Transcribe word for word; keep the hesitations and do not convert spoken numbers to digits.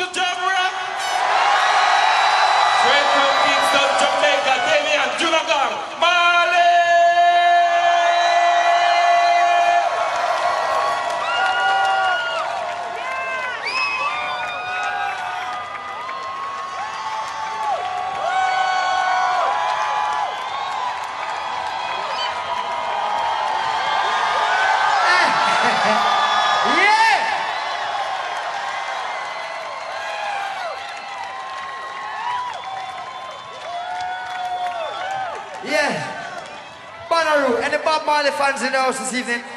to Jamrock. Straight from Kingston, Jamaica, Damian Junagan, Marley. Yeah, Bonnaroo and the Bob Marley fans in the house this evening.